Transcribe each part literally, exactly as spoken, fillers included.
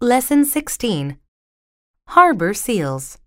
Lesson sixteen. Harbor Seals.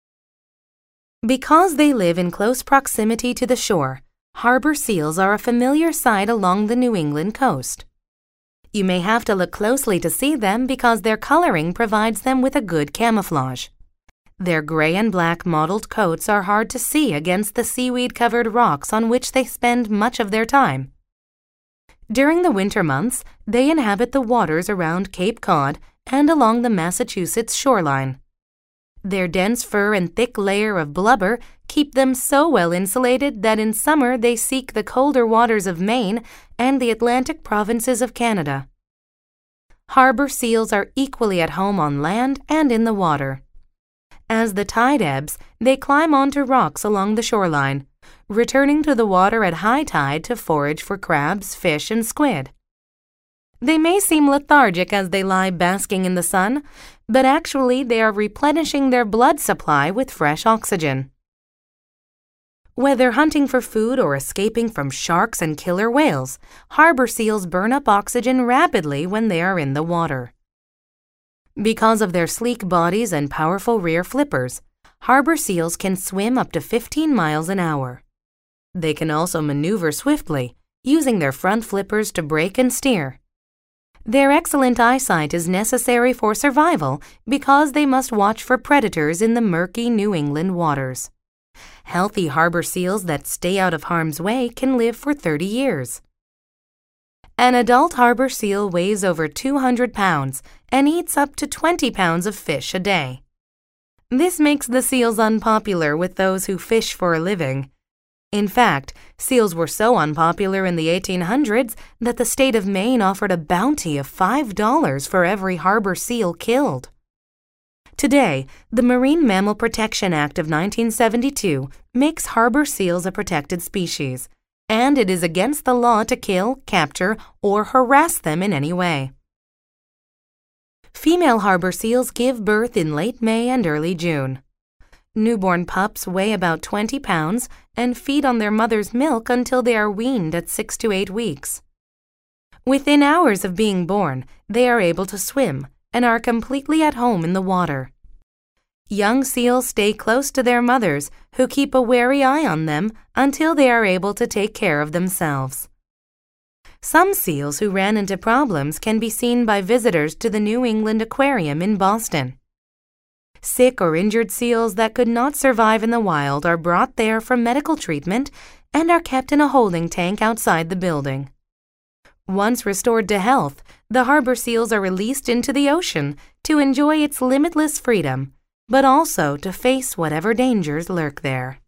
Because they live in close proximity to the shore, harbor seals are a familiar sight along the New England coast. You may have to look closely to see them because their coloring provides them with a good camouflage. Their gray and black mottled coats are hard to see against the seaweed-covered rocks on which they spend much of their time. During the winter months, they inhabit the waters around Cape Cod and along the Massachusetts shoreline. Their dense fur and thick layer of blubber keep them so well insulated that in summer they seek the colder waters of Maine and the Atlantic provinces of Canada. Harbor seals are equally at home on land and in the water. As the tide ebbs, they climb onto rocks along the shoreline, returning to the water at high tide to forage for crabs, fish, and squid. They may seem lethargic as they lie basking in the sun, but actually they are replenishing their blood supply with fresh oxygen. Whether hunting for food or escaping from sharks and killer whales, harbor seals burn up oxygen rapidly when they are in the water. Because of their sleek bodies and powerful rear flippers, harbor seals can swim up to fifteen miles an hour. They can also maneuver swiftly, using their front flippers to brake and steer. Their excellent eyesight is necessary for survival because they must watch for predators in the murky New England waters. Healthy harbor seals that stay out of harm's way can live for thirty years. An adult harbor seal weighs over two hundred pounds and eats up to twenty pounds of fish a day. This makes the seals unpopular with those who fish for a living. In fact, seals were so unpopular in the eighteen hundreds that the state of Maine offered a bounty of five dollars for every harbor seal killed. Today, the Marine Mammal Protection Act of nineteen seventy-two makes harbor seals a protected species, and it is against the law to kill, capture, or harass them in any way. Female harbor seals give birth in late May and early June. Newborn pups weigh about twenty pounds and feed on their mother's milk until they are weaned at six to eight weeks. Within hours of being born, they are able to swim and are completely at home in the water. Young seals stay close to their mothers, who keep a wary eye on them until they are able to take care of themselves. Some seals who ran into problems can be seen by visitors to the New England Aquarium in Boston. Sick or injured seals that could not survive in the wild are brought there for medical treatment and are kept in a holding tank outside the building. Once restored to health, the harbor seals are released into the ocean to enjoy its limitless freedom, but also to face whatever dangers lurk there.